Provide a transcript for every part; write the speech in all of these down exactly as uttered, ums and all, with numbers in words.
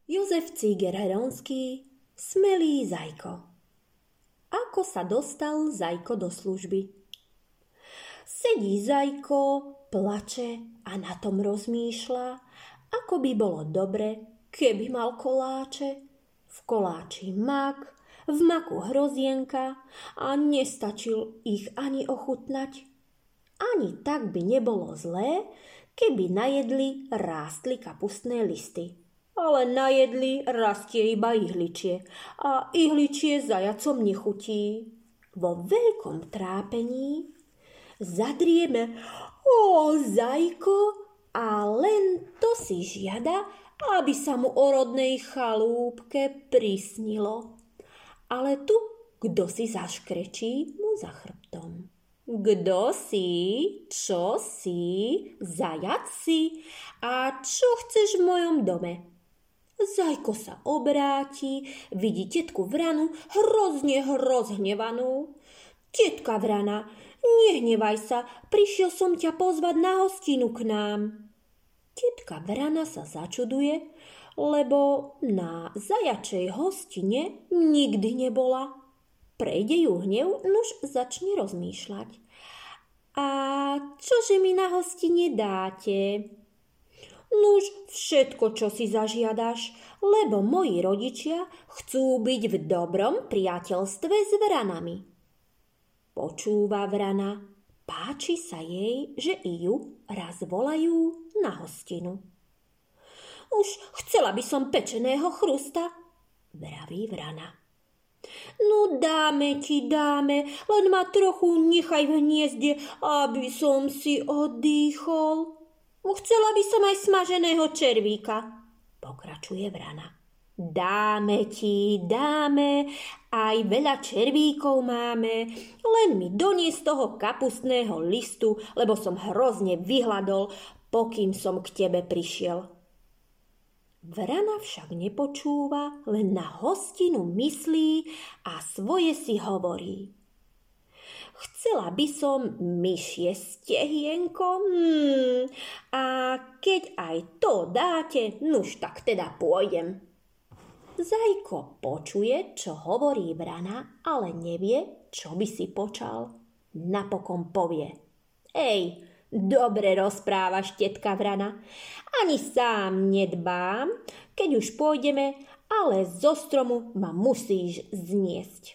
Jozef Cíger Heronský, Smelý Zajko. Ako sa dostal Zajko do služby? Sedí Zajko, plače a na tom rozmýšľa, ako by bolo dobre, keby mal koláče. V koláči mak, v maku hrozienka a nestačil ich ani ochutnať. Ani tak by nebolo zlé, keby najedli rástli kapustné listy. Ale najedli rastie iba ihličie a ihličie zajacom nechutí. Vo veľkom trápení zadrieme: Ó, Zajko, a len to si žiada, aby sa mu o rodnej chalúbke prisnilo. Ale tu kdo si zaškrečí mu za chrbtom. Kdo si? Čo si? Zajac si? A čo chceš v mojom dome? Zajko sa obráti, vidí tetku Vranu hrozne rozhnevanú. Tetka Vrana, nehnevaj sa, prišiel som ťa pozvať na hostinu k nám. Tetka Vrana sa začuduje, lebo na zajačej hostine nikdy nebola. Prejde ju hnev, nuž začne rozmýšľať. A čože mi na hostine dáte? Nuž všetko, čo si zažiadaš, lebo moji rodičia chcú byť v dobrom priateľstve s Vranami. Počúva Vrana, páči sa jej, že i ju raz volajú na hostinu. Už chcela by som pečeného chrusta, vraví Vrana. No dáme ti, dáme, len ma trochu nechaj v hniezde, aby som si oddychol. Chcela by som aj smaženého červíka, pokračuje Vrana. Dáme ti, dáme, aj veľa červíkov máme, len mi donies toho kapustného listu, lebo som hrozne vyhladol, pokým som k tebe prišiel. Vrana však nepočúva, len na hostinu myslí a svoje si hovorí. Chcela by som myšie stehienko, hmm, a keď aj to dáte, nuž tak teda pôjdem. Zajko počuje, čo hovorí Vrana, ale nevie, čo by si počal. Napokon povie: Ej, dobre rozprávaš, tetka Vrana. Ani sám nedbám, keď už pôjdeme, ale zo stromu ma musíš zniesť.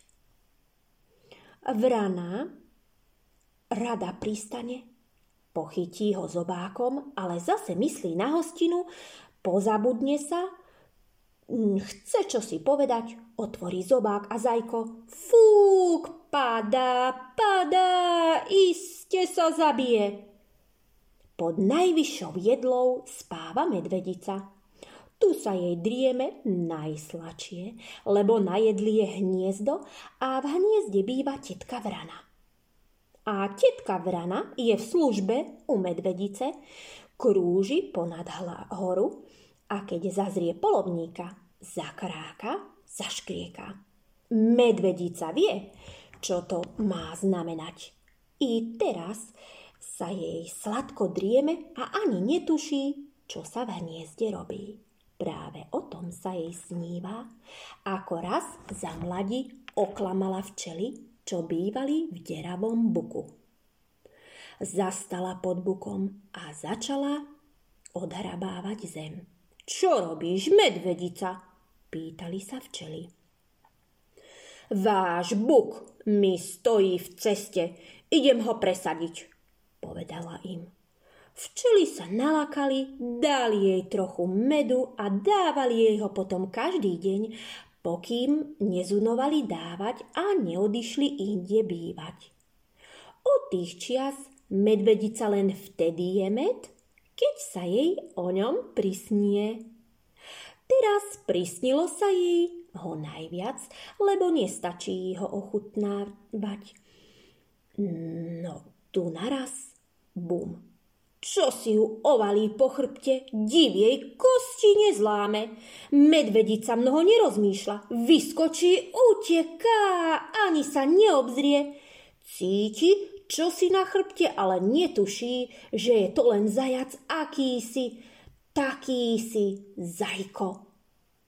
Vrana rada pristane, pochytí ho zobákom, ale zase myslí na hostinu, pozabudne sa, chce čo si povedať, otvorí zobák a Zajko fúk, padá, padá, iste sa zabije. Pod najvyššou jedlou spáva medvedica. Tu sa jej drieme najsladšie, lebo najedli je hniezdo a v hniezde býva tetka Vrana. A tetka Vrana je v službe u medvedice, krúži ponad horu a keď zazrie poľovníka, zakráka, zaškrieka. Medvedica vie, čo to má znamenať. I teraz sa jej sladko drieme a ani netuší, čo sa v hniezde robí. Práve o tom sa jej sníva, ako raz za mladí oklamala včely, čo bývali v deravom buku. Zastala pod bukom a začala odhrabávať zem. Čo robíš, medvedica? Pýtali sa včely. Váš buk mi stojí v ceste, idem ho presadiť, povedala im. Včely sa nalakali, dali jej trochu medu a dávali jej ho potom každý deň, pokým nezunovali dávať a neodišli inde bývať. Od tých čias medvedica len vtedy je med, keď sa jej o ňom prisnie. Teraz prisnilo sa jej ho najviac, lebo nestačí ho ochutnávať. No tu naraz, bum. Čo si ju ovalí po chrbte, div jej kosti nezláme. Medvedica mnoho nerozmýšľa, vyskočí, uteká, ani sa neobzrie. Cíti, čo si na chrbte, ale netuší, že je to len zajac akýsi, taký si Zajko.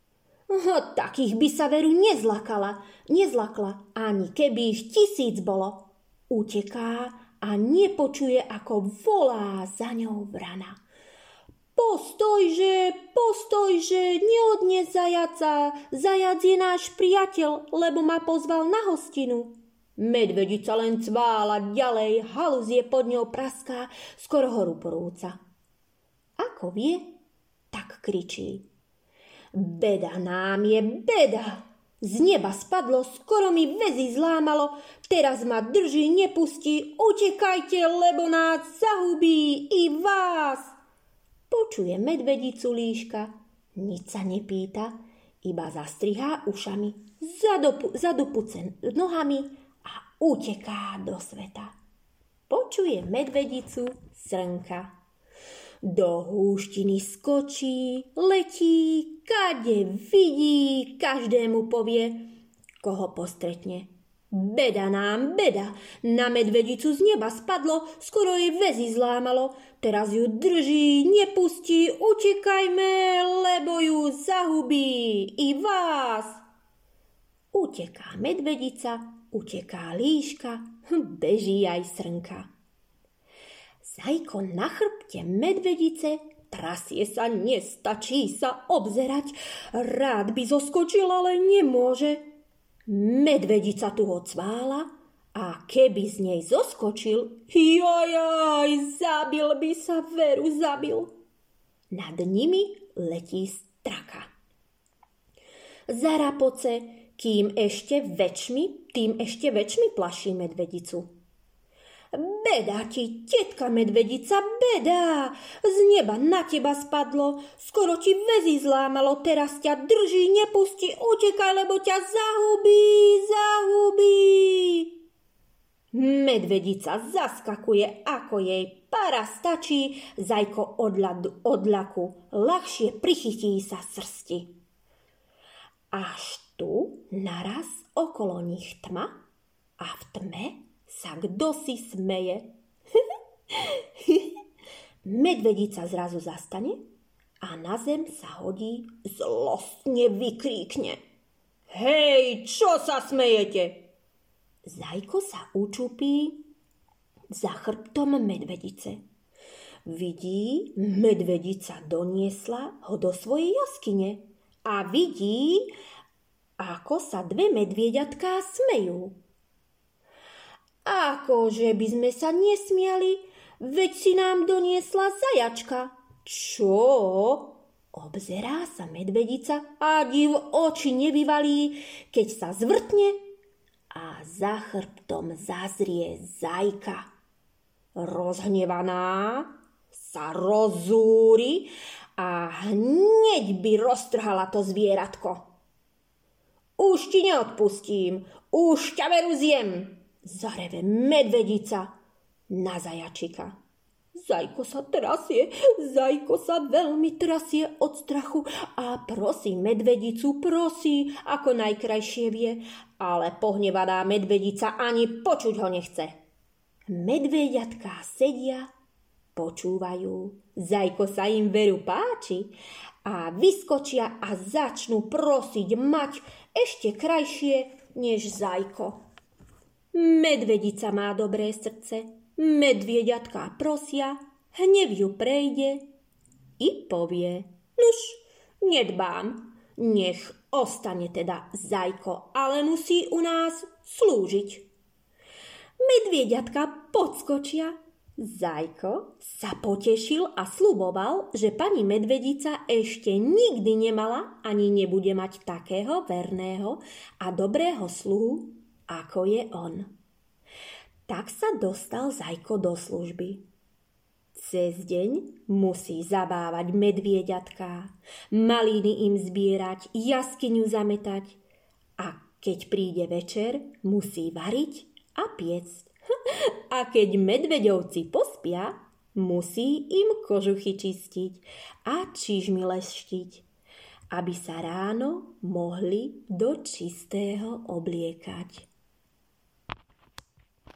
Takých by sa veru nezlakala, nezlakla, ani keby ich tisíc bolo. Uteká a nepočuje, ako volá za ňou vrana. Postojže, postojže, neodnes zajaca, zajac je náš priateľ, lebo ma pozval na hostinu. Medvedica len cvála ďalej, haluzie pod ňou praská, skoro ho ruporúca. Ako vie, tak kričí. Beda nám je, beda! Z neba spadlo, skoro mi väzy zlámalo, teraz ma drží, nepustí, utekajte, lebo nás zahubí i vás! Počuje medvedicu líška, nič sa nepýta, iba zastrihá ušami, zadopu, zadopuce nohami a uteká do sveta. Počuje medvedicu srnka. Do húštiny skočí, letí, kade vidí, každému povie, koho postretne. Beda nám, beda, na medvedicu z neba spadlo, skoro jej väzy zlámalo, teraz ju drží, nepustí, utekajme, lebo ju zahubí i vás. Uteká medvedica, uteká líška, beží aj srnka. Zajko na chrbte medvedice trasie sa, nestačí sa obzerať, rád by zoskočil, ale nemôže. Medvedica tu ho cvála a keby z nej zoskočil, jajaj, zabil by sa, veru zabil. Nad nimi letí straka. Zarapoce, kým ešte väčšmi, tým ešte väčšmi plaší medvedicu. Beda ti, tetka medvedica, beda! Z neba na teba spadlo, skoro ti väzy zlámalo, teraz ťa drží, nepustí, utekaj, lebo ťa zahubí, zahubí. Medvedica zaskakuje, ako jej para stačí, Zajko od, ľadu, od ľaku ľahšie prichytí sa srsti. Až tu naraz okolo nich tma a v tme sa kdosi smeje. Medvedica zrazu zastane a na zem sa hodí, zlostne vykríkne. Hej, čo sa smejete? Zajko sa učupí za chrbtom medvedice. Vidí, medvedica doniesla ho do svojej jaskyne a vidí, ako sa dve medvieďatká smejú. Akože by sme sa nesmiali, veď si nám doniesla zajačka. Čo? Obzerá sa medvedica a div oči nevyvalí, keď sa zvrtne a za chrbtom zazrie Zajka. Rozhnevaná sa rozúri a hneď by roztrhala to zvieratko. Už ti neodpustím, už ťa veru zjem, zareve medvedica na zajačika. Zajko sa trasie, Zajko sa veľmi trasie od strachu a prosí medvedicu, prosí, ako najkrajšie vie, ale pohnevaná medvedica ani počuť ho nechce. Medvediatká sedia, počúvajú, Zajko sa im veru páči a vyskočia a začnú prosiť mať ešte krajšie než Zajko. Medvedica má dobré srdce, medvieďatká prosia, hnev ju prejde i povie, nuž, nedbám, nech ostane teda Zajko, ale musí u nás slúžiť. Medvieďatka podskočia, Zajko sa potešil a sľuboval, že pani medvedica ešte nikdy nemala ani nebude mať takého verného a dobrého sluhu, ako je on. Tak sa dostal Zajko do služby. Cez deň musí zabávať medvieďatká, maliny im zbierať, jaskyňu zametať a keď príde večer, musí variť a piecť. A keď medveďovci pospia, musí im kožuchy čistiť a čižmy leštiť, aby sa ráno mohli do čistého obliekať.